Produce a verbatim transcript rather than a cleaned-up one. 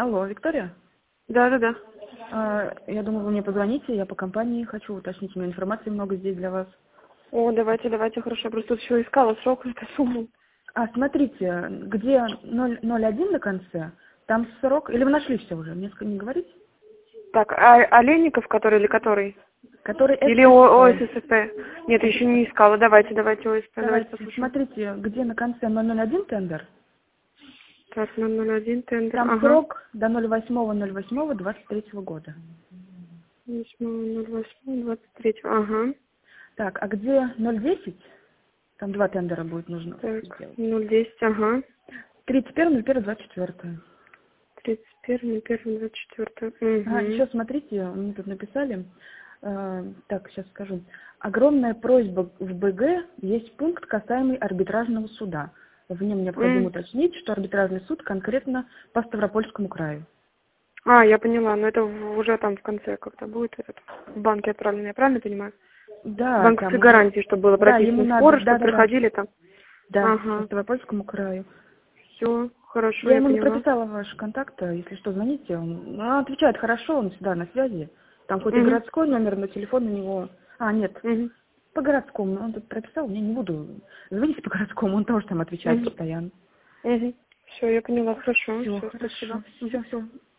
Алло, Виктория? Да, да, да. А, я думаю, вы мне позвоните, я по компании хочу уточнить, у меня информации много здесь для вас. О, давайте, давайте, хорошо. Я просто тут все искала срок, эту сумму. А, смотрите, где ноль ноль один на конце, там срок, или вы нашли все уже, мне ска- не говорите? Так, а Олейников, который или который? Который Или О- ССП. ОССП? Нет, еще не искала. Давайте, давайте ОСП, давайте Давайте, послушаем. смотрите, где на конце ноль ноль один тендер, Так, ноль ноль один тендер, там ага. срок до ноль восьмого ноль восьмого двадцать третьего года. восьмого ноль восьмого двадцать третьего, ага. Так, а где ноль десять, там два тендера будет нужно Так, сделать. ноль десять, ага. тридцать первое ноль первое двадцать четвёртое. тридцать первое первое двадцать четвёртое. Ага, Угу. еще смотрите, мне тут написали, э, так, сейчас скажу. Огромная просьба в БГ, есть пункт, касаемый арбитражного суда. В нем необходимо М. уточнить, что арбитражный суд конкретно по Ставропольскому краю. А, я поняла, но это в- уже там в конце как-то будет этот, в банке отправлено, я правильно понимаю? Да, там Банковской уже, гарантии, чтобы было да, ему прописаны надо, споры, да, чтобы да, да, приходили там. да, по Ага. Ставропольскому краю. Все, хорошо, Я я ему не поняла. прописала ваши контакты, если что, звоните. Он, ну, он отвечает хорошо, он всегда на связи. Там хоть и Угу. городской номер, но телефон у него... А, нет, Угу. по городскому. Он тут прописал, я не буду. Звоните по городскому, он тоже там отвечает Угу. постоянно. Угу. Все, я поняла, хорошо. Все, Все, спасибо. хорошо. Все, все.